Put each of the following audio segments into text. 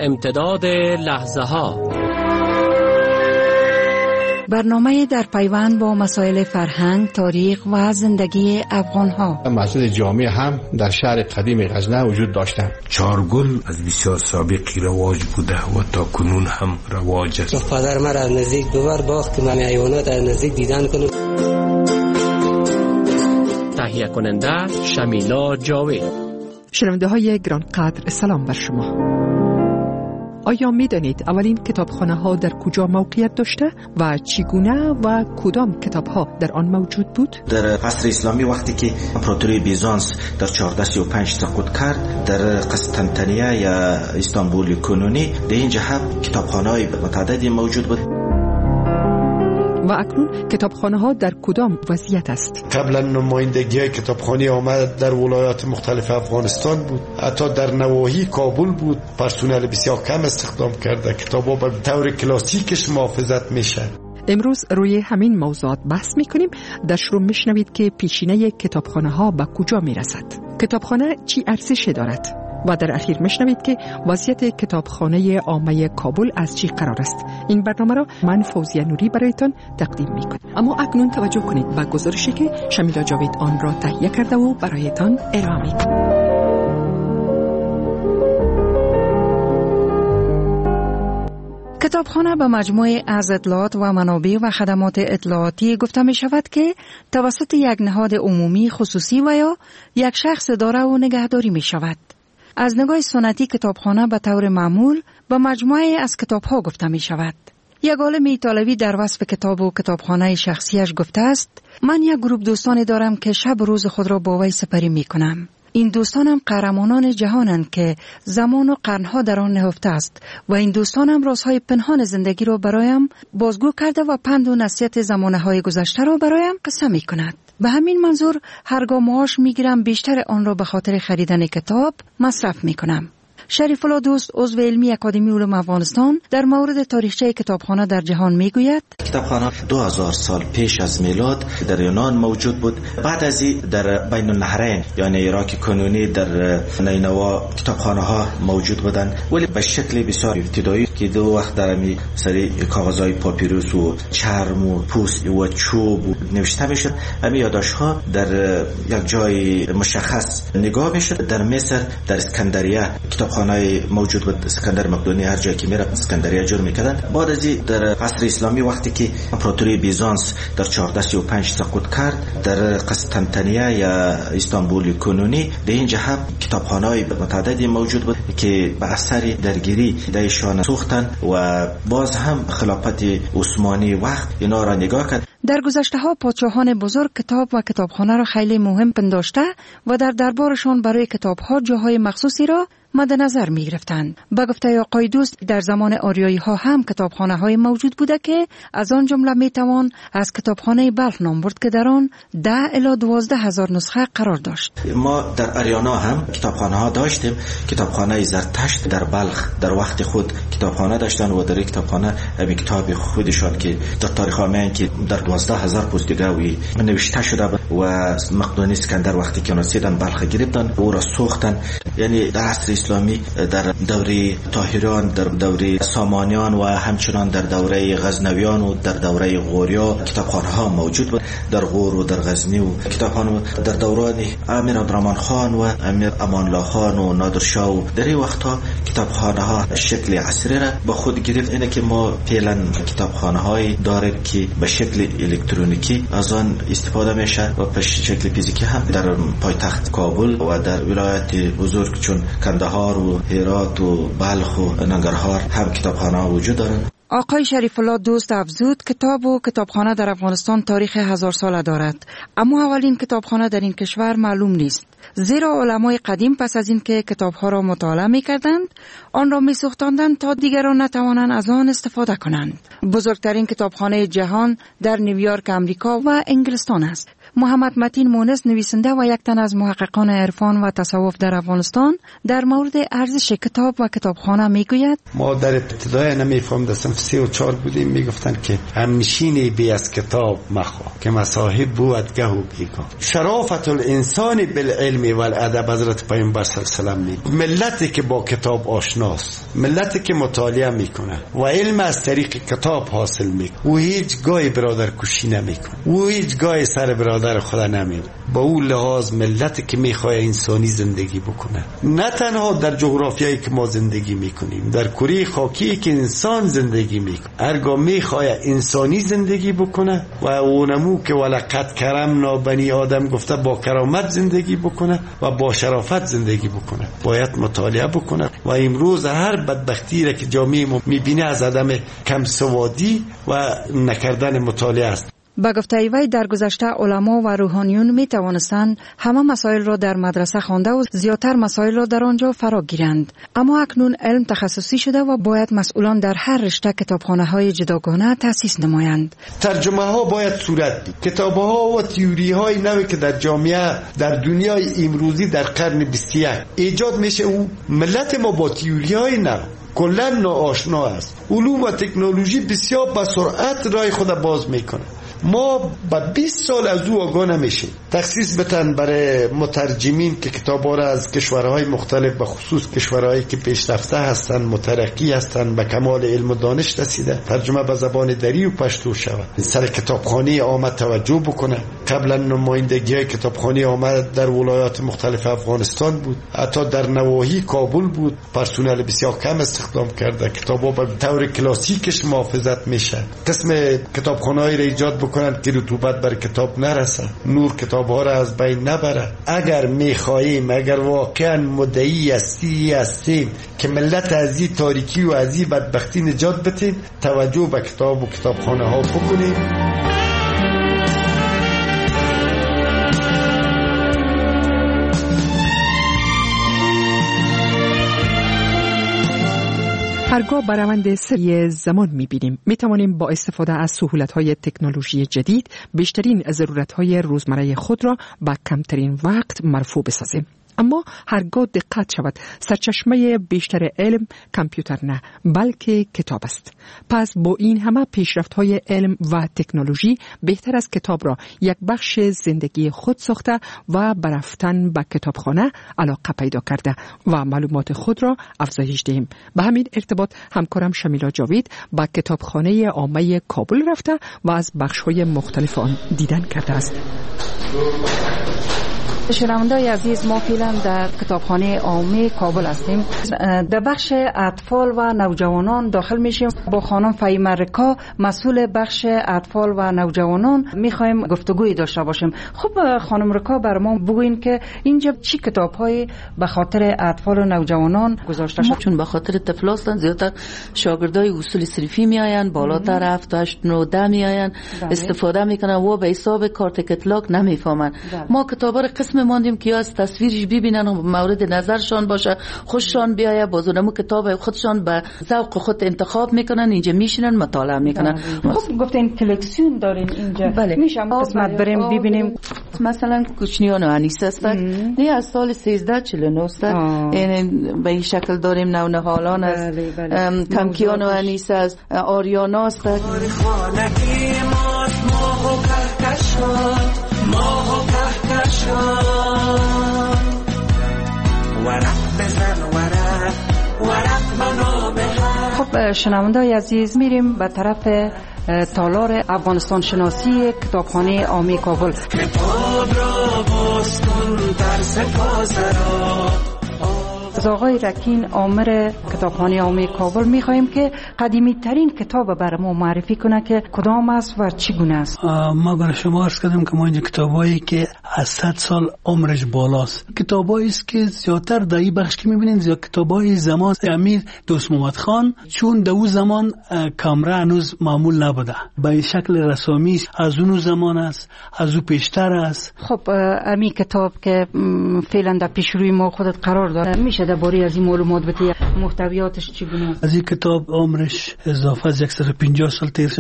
امتداد لحظه ها، برنامه در پیوند با مسائل فرهنگ، تاریخ و زندگی افغان‌ها. مسجد جامع هم در شهر قدیم غزنه وجود داشته. چارگل از بسیار سابقی رواج بوده و تا کنون هم رواج است. پدر من از نزدیک ببر باخت که من حیوانات از نزدیک دیدن کنم. تهیه کننده شمیلا جاوید. شنونده های گرانقدر، سلام بر شما. آیا می دانید اولین کتابخانه ها در کجا موقعیت داشته و چگونه و کدام کتاب ها در آن موجود بود؟ در عصر اسلامی وقتی که امپراتوری بیزانس در 1435 سقوط کرد، در قسطنطنیه یا استانبول کنونی در این جهت کتابخانه های متعددی موجود بود. و اکنون کتابخانه ها در کدام وضعیت است؟ قبلا نمایندگی های کتابخانه آمد در ولایات مختلف افغانستان بود، حتی در نواحی کابل بود. پرسنل بسیار کم استخدام کرده، کتابا به طور کلاسیکش محافظت میشه. امروز روی همین موضوعات بحث میکنیم. در شروع میشنوید که پیشینه کتابخانه ها به کجا میرسد، کتابخانه چی ارزشی دارد و در اخیر میشنوید که وضعیت کتابخانه عامه کابل از چی قرار است. این برنامه را من فوزیه نوری برایتان تقدیم میکنم. اما اکنون توجه کنید به گزارشی که شمیلا جاوید آن را تهیه کرده و برایتان ارائه میکنم. کتابخانه به مجموعه از اطلاعات و منابع و خدمات اطلاعاتی گفته می شود که توسط یک نهاد عمومی، خصوصی و یا یک شخص اداره و نگهداری می شود. از نگاه سنتی کتابخانه به طور معمول به مجموعه از کتاب‌ها گفته می شود. یک عالم ایتالوی در وصف کتاب و کتابخانه شخصیش گفته است: من یک گروه دوستانی دارم که شب و روز خود را با وی سپری می کنم. این دوستانم قهرمانان جهانند که زمان و قرنها در آن نهفته است و این دوستانم رازهای پنهان زندگی را برایم بازگو کرده و پند و نصیحت زمانه‌های گذشته را برایم قصه می کند. به همین منظور هرگاه معاش می گیرم بیشتر آن را به خاطر خریدن کتاب مصرف می کنم. شریف الله دوست، عضو علمی اکادمی علوم افغانستان، در مورد تاریخچه کتابخانه در جهان میگوید: کتابخانه 2000 سال پیش از میلاد در یونان موجود بود. بعد از این در بین النهرین یعنی عراق کنونی در نینوا کتابخانه ها موجود بودند، ولی به شکل بسیار ابتدایی که دو وقت در می سری کاغذهای پاپیروس و چرم و پوست و چوب نوشته میشد. همین یادداشت ها در یک جای مشخص نگاه میشد. در مصر در اسکندریه کتابخانه موجود بود. اسکندر مقدونی هر جایی که میره اسکندریه جور میکردن. بعد از این در عصر اسلامی وقتی که امپراتوری بیزانس در 1435 سقوط کرد، در قسطنطنیه یا استانبول کنونی در این جهت کتابخانه‌های متعددی موجود بود که به اثر درگیری دایشان سوختن و باز هم خلافت عثمانی وقت اینا را نگاه کرد. در گذشته ها پادشاهان بزرگ کتاب و کتابخانه را خیلی مهم پنداشته و در دربارشان برای کتاب ها جاهای مخصوصی را مد نظر می گرفتند. به گفته آقای دوست، در زمان آریایی ها هم کتابخانه های موجود بوده که از آن جمله می توان از کتابخانه بلخ نام برد که در آن 10 الی 12 هزار نسخه قرار داشت. ما در اریانا هم کتابخانه ها داشتیم. کتابخانه زرتشت در بلخ در وقت خود کتابخانه داشتن و در کتابخانه همین کتاب خودشان که در تاریخ آمین که در 12,000 پوستگاوی نوشته شده و مقدونی اسکندر وقتی که رسیدن بلخ گرفتن او را سوختن. یعنی در عصر اسلامی در دوره طاهریان، در دوره سامانیان و همچنان در دوره غزنویان و در دوره غوریا کتابخانه ها موجود بود. در غور و در غزنی و کتابخانه در دوران امیر عبدالرحمن خان و امیر امان الله خان و نادر شاه و در این وقتها کتابخانه ها شکل عصری را به خود گرفت. اینه که ما فعلا کتابخانه های داریم که به شکل الکترونیکی از آن استفاده میشه و به شکل فیزیکی هم در پایتخت کابل و در ولایت بزرگ چون کندهار و هرات و بلخ و ننگرهار هم کتابخانه وجود دارند. آقای شریف الله دوست افزود: کتاب و کتابخانه در افغانستان تاریخ 1000 ساله دارد، اما اولین کتابخانه در این کشور معلوم نیست، زیرا علمای قدیم پس از این که کتابها را مطالعه می‌کردند آن را می‌سوختاندند تا دیگران نتوانند از آن استفاده کنند. بزرگترین کتابخانه جهان در نیویورک، آمریکا و انگلستان است. محمد متین مونس نویسنده و یک تن از محققان عرفان و تصوف در افغانستان در مورد ارزش کتاب و کتابخانه میگوید: ما در ابتدای نمیفهم در صنف 3 و 4 بودیم، میگفتن که همنشینی بی از کتاب مخواه که مصاحب بود گه و بیگاه. شرافت الانسان بالعلم والادب حضرت پیامبر صلی الله علیه و سلم میگه ملتی که با کتاب آشناست، ملتی که مطالعه میکنه و علم از طریق کتاب حاصل میکنه و هیچ گاه برادر کشی نمیکنه و هیچ گاه سر برادر خدا نمیره. با اون لحاظ ملتی که میخواد انسانی زندگی بکنه، نه تنها در جغرافیایی که ما زندگی میکنیم، در کره خاکی که انسان زندگی میکنه، هرگاه میخواد انسانی زندگی بکنه و اونمو که ولقد کرمنا بنی آدم گفته با کرامت زندگی بکنه و با شرافت زندگی بکنه، باید مطالعه بکنه. و امروز هر بدبختی را که جامعه ما میبینه از عدم کم سوادی و نکردن مطالعه است. با گفته وی در گذشته علما و روحانیون می توانستند همه مسائل را در مدرسه خوانده و زیادتر مسائل را در آنجا فرا گیرند، اما اکنون علم تخصصی شده و باید مسئولان در هر رشته کتابخانه های جداگانه تأسیس نمایند. ترجمه ها باید صورت بگیرد. کتاب ها و تئوری های نوی که در جامعه در دنیای امروزی در قرن 21 ایجاد میشه، او ملت ما با تئوری های نو کلا ناآشنا است. علوم و تکنولوژی بسیار با سرعت راه خود باز میکنه. ما با 20 سال از او آگاه نمیشیم. تخصیص بتن برای مترجمین که کتابا را از کشورهای مختلف به خصوص کشورهایی که پیشرفته هستند، مترقی هستند، به کمال علم و دانش رسیده، ترجمه به زبان دری و پشتو شود. سر کتابخانه عامه توجه بکنه. قبلا نمایندگی کتابخانه عامه در ولایات مختلف افغانستان بود، حتی در نواحی کابل بود. پرسنل بسیار کم استخدام کرده. کتابا به طور کلاسیکش محافظت میشه. قسم کتابخانه‌ای را ایجاد بکنند که رطوبت بر کتاب نرسه، نور کتاب‌ها را از بین نبره. اگر می‌خواهیم، اگر واقعا مدعی هستیم که ملت از این تاریکی و از این بدبختی نجات بدیم، توجه به کتاب و کتابخانه‌ها بکنیم. هرگاه بر روند سری زمان می‌بینیم می‌توانیم با استفاده از سهولت‌های تکنولوژی جدید بیشترین ضرورت‌های روزمره خود را با کمترین وقت مرفوع بسازیم. اما هرگاه دقت شود سرچشمه بیشتر علم کامپیوتر نه بلکه کتاب است. پس با این همه پیشرفت‌های علم و تکنولوژی بهتر از کتاب را یک بخش زندگی خود ساخته و به رفتن به کتابخانه علاقه پیدا کرده و معلومات خود را افزایش دهیم. به همین ارتباط همکارم شمیلا جاوید به کتابخانه عامه کابل رفته و از بخش‌های مختلف آن دیدن کرده است. شنونده‌های عزیز، ما فعلا در کتابخانه عامه کابل هستیم. در بخش اطفال و نوجوانان داخل میشیم. با خانم فهیمه رکا، مسئول بخش اطفال و نوجوانان، میخوایم گفتگوی داشته باشیم. خب خانم رکا، بر ما بگوین که اینجا چی کتاب‌هایی به خاطر اطفال و نوجوانان گذاشته شده؟ چون به خاطر طفل هستند زیادتر شاگردای اصول صرفی میآیند، بالاتر 7 8 9 10 میآیند، استفاده میکنن و به حساب کارت کتلاک نمیفهمن. ما کتابا رو قسم ماندیم که از تصویرش ببینن و مورد نظرشان باشه، خوششان بیایه، بازونمو کتاب خودشان به ذوق خود انتخاب میکنن، اینجا میشینن مطالعه میکنن. خب گفتین کلکسیون دارین اینجا. بله. میشه قسمت بریم ببینیم. مثلا کوچنیان و انیس هستن، نه از سال 1349 است. این به این شکل داریم. نونهالان است، کمکیان و انیس است، آریانا است. خب شنونده‌های عزیز، میریم به طرف تالار افغانستان شناسی کتابخانه عامه کابل. کتاب را باز کن در سپاسرا. از آقای رکین عامر کتابخانه عامه کابل میخوایم که قدیمی ترین کتاب برای ما معرفی کنه که کدام است و چگونه است. ما برای شما عرض کردم که ما اینجا کتابایی که از 100 سال عمرش بالاست، کتابایی است که زیادتر در این بخش که میبینید زیاد کتابای زمان امیر دوست محمد خان، چون در اون زمان کامرا هنوز معمول نبوده، به شکل رسامی از اون زمان است، از اون پیشتر است. خب امی کتاب که فعلا در پیش روی ما خودت قرار داره، میشه درباره از این معلومات بدی؟ محتویاتش چگونه است؟ از این کتاب عمرش اضافه از 150 سال تیر شده.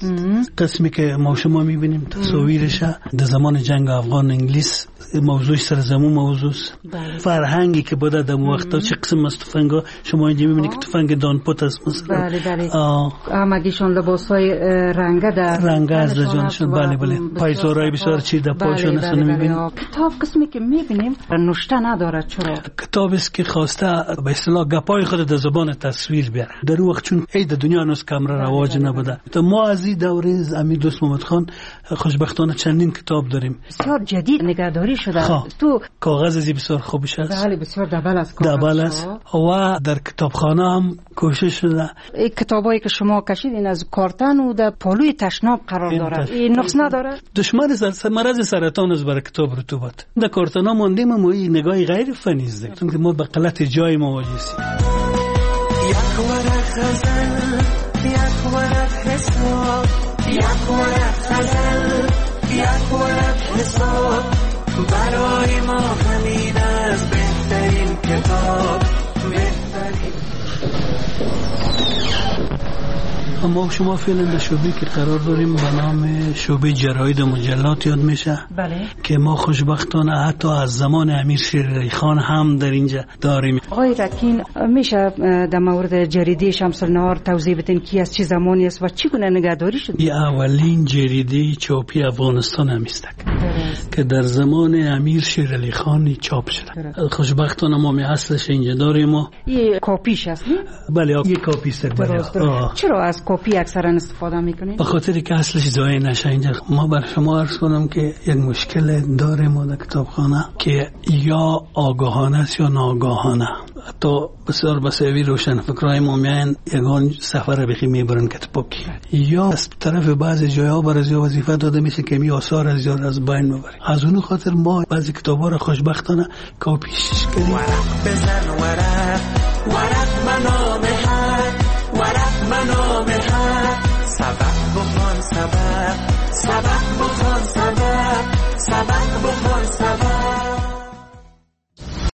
قسمی که ما شما میبینیم تصاویرش در زمان جنگ افغان انگلیس موضوع سرزمون موضوع فرهنگی که بوده در وقتا چه قسم از تفنگا شما اینجا میبینید که تفنگ دانپوت است مثلا. بله همگیشون لباسای رنگه از جانشون. بله پایزارای بسیار چی در پاشون است میبینیم. کتاب قسمی که میبینیم نوشته نداره. چرا؟ کتاب است که خواسته به اصطلاح گپای خود در زبان تصویر بیاره. در وقت چون ای در دنیا هنوز کامرا رواج نبوده. تو ما از این دوره امیر دوست محمد خان خوشبختانه چندین کتاب داریم. بسیار جدید نگهداری شده. تو کاغذ از بسیار خوبش است. بله بسیار دبل است. و در کتابخانه هم کوشش شده. این کتابایی که شما کشیدین از کارتن و در پالوی تشناب قرار داره. این نقص نداره؟ دشمن مرض سرطان است برای کتاب رطوبت. در کارتن ها ماندیم ما این نگاهی غیر فنی است. چون که ما به غلط جای مواجه هستیم. یک ورق غزل، یک ورق حساب، یک ورق غزل، یک ورق حساب، برای ما همین از بهترین کتاب، بهترین. اما شما فعلا در شعبه که قرار داریم به نام شعبه جراید و مجلات یاد میشه. بله. که ما خوشبختانه حتی از زمان امیر شیر علی خان هم در اینجا داریم. آقای رکین میشه در مورد جریده شمس النهار توضیح بدین که از چه زمانی است و چگونه نگهداری شده؟ این اولین جریده چاپی افغانستان هم است که در زمان امیر شیر علی خان چاپ شده. خوشبختانه ما می اصلش اینجا داریم. این کاپیش است؟ بله یک کاپی است. چرا از کاپی اکثرا استفاده میکنید؟ به خاطر که اصلش ضایع نشه. اینجا ما بر شما عرض کنم که یک مشکل داریم در کتابخانه که یا آگاهانه است یا ناآگاهانه. حتی بسیار بسیاری روشن فکرای ما میان یگان سفر بخی میبرن کتاب یا از طرف بعضی جاها برای وظیفه داده میشه که می آثار از یاد از بین ببریم. از اون خاطر ما بعضی کتابا را خوشبختانه کاپیش کردیم. ورق بزن ورق، ورق منامه حق، ورق منامه حق، سبق بخوان سبق، سبق بخوان سبق، سبق بخوان سبق.